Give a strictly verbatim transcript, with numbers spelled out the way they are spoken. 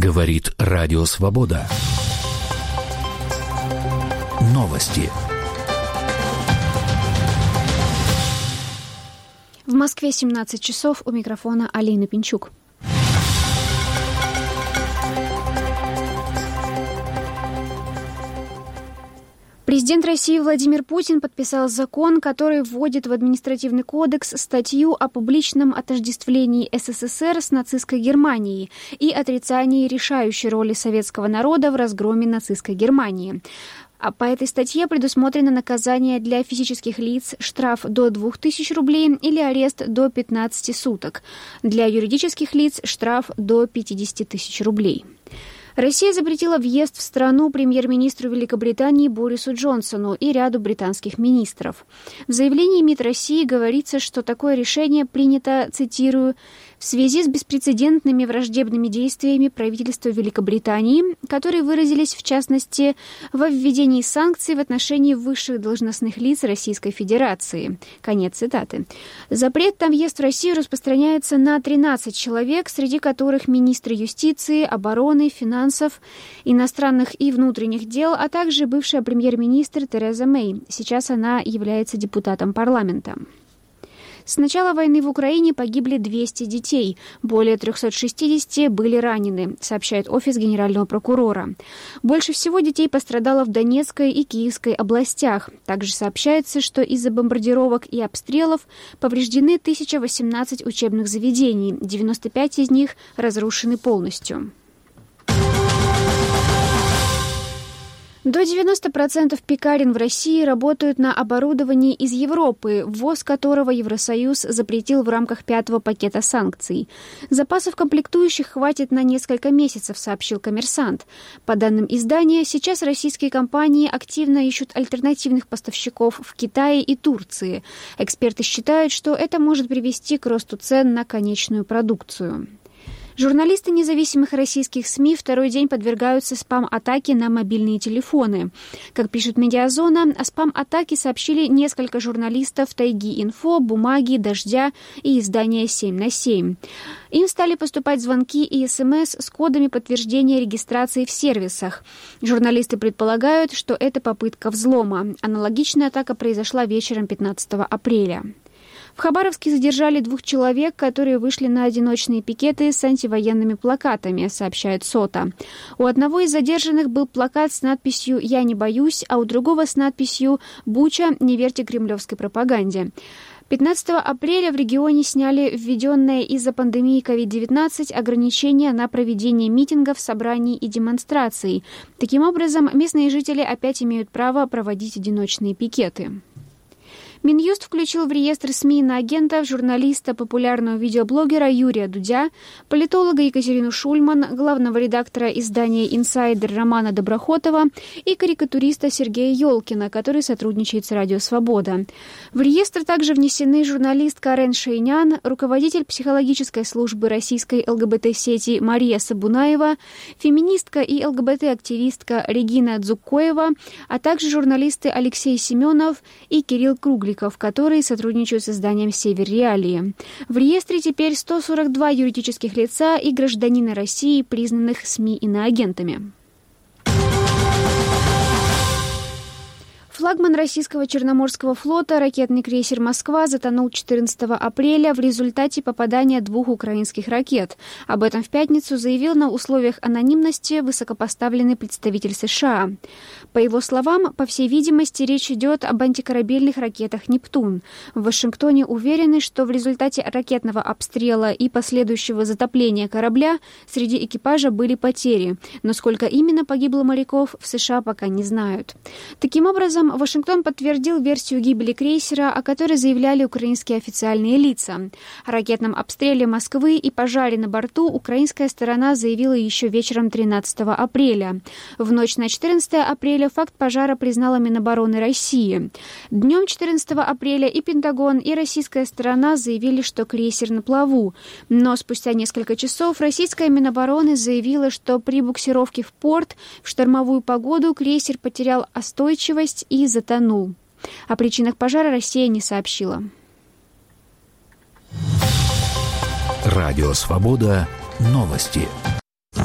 Говорит Радио Свобода. Новости. В Москве семнадцать часов, у микрофона Алина Пинчук. Президент России Владимир Путин подписал закон, который вводит в административный кодекс статью о публичном отождествлении СССР с нацистской Германией и отрицании решающей роли советского народа в разгроме нацистской Германии. А по этой статье предусмотрено наказание для физических лиц штраф до двух тысяч рублей или арест до пятнадцати суток. Для юридических лиц штраф до пятидесяти тысяч рублей. Россия запретила въезд в страну премьер-министру Великобритании Борису Джонсону и ряду британских министров. В заявлении МИД России говорится, что такое решение принято, цитирую, в связи с беспрецедентными враждебными действиями правительства Великобритании, которые выразились, в частности, во введении санкций в отношении высших должностных лиц Российской Федерации. Конец цитаты. Запрет на въезд в Россию распространяется на тринадцать человек, среди которых министры юстиции, обороны, финансов, иностранных и внутренних дел, а также бывшая премьер-министр Тереза Мэй. Сейчас она является депутатом парламента. С начала войны в Украине погибли двести детей, более триста шестьдесят были ранены, сообщает Офис Генерального прокурора. Больше всего детей пострадало в Донецкой и Киевской областях. Также сообщается, что из-за бомбардировок и обстрелов повреждены тысяча восемнадцать учебных заведений, девяносто пять из них разрушены полностью. До девяноста процентов пекарен в России работают на оборудовании из Европы, ввоз которого Евросоюз запретил в рамках пятого пакета санкций. Запасов комплектующих хватит на несколько месяцев, сообщил «Коммерсант». По данным издания, сейчас российские компании активно ищут альтернативных поставщиков в Китае и Турции. Эксперты считают, что это может привести к росту цен на конечную продукцию. Журналисты независимых российских СМИ второй день подвергаются спам-атаке на мобильные телефоны. Как пишет «Медиазона», о спам-атаке сообщили несколько журналистов «Тайги-Инфо», «Бумаги», «Дождя» и издания «семь на семь». Им стали поступать звонки и СМС с кодами подтверждения регистрации в сервисах. Журналисты предполагают, что это попытка взлома. Аналогичная атака произошла вечером пятнадцатого апреля. В Хабаровске задержали двух человек, которые вышли на одиночные пикеты с антивоенными плакатами, сообщает СОТА. У одного из задержанных был плакат с надписью «Я не боюсь», а у другого с надписью «Буча, не верьте кремлевской пропаганде». пятнадцатого апреля в регионе сняли введенное из-за пандемии ковид девятнадцать ограничения на проведение митингов, собраний и демонстраций. Таким образом, местные жители опять имеют право проводить одиночные пикеты. Минюст включил в реестр СМИ иноагентов журналиста, популярного видеоблогера Юрия Дудя, политолога Екатерину Шульман, главного редактора издания «Инсайдер» Романа Доброхотова и карикатуриста Сергея Ёлкина, который сотрудничает с «Радио Свобода». В реестр также внесены журналист Карен Шейнян, руководитель психологической службы российской ЛГБТ-сети Мария Сабунаева, феминистка и ЛГБТ-активистка Регина Дзуккоева, а также журналисты Алексей Семенов и Кирилл Кругликов, которые сотрудничают с изданием «Север Реалии». В реестре теперь сто сорок два юридических лица и гражданина России, признанных СМИ иноагентами. Флагман российского Черноморского флота, ракетный крейсер «Москва», затонул четырнадцатого апреля в результате попадания двух украинских ракет. Об этом в пятницу заявил на условиях анонимности высокопоставленный представитель США. По его словам, по всей видимости, речь идет об антикорабельных ракетах «Нептун». В Вашингтоне уверены, что в результате ракетного обстрела и последующего затопления корабля среди экипажа были потери. Но сколько именно погибло моряков, в США пока не знают. Таким образом, Вашингтон подтвердил версию гибели крейсера, о которой заявляли украинские официальные лица. О ракетном обстреле Москвы и пожаре на борту украинская сторона заявила еще вечером тринадцатого апреля. В ночь на четырнадцатое апреля факт пожара признала Минобороны России. Днем четырнадцатого апреля и Пентагон, и российская сторона заявили, что крейсер на плаву. Но спустя несколько часов российская Минобороны заявила, что при буксировке в порт в штормовую погоду крейсер потерял остойчивость и и затонул. О причинах пожара Россия не сообщила. Радио Свобода. Новости.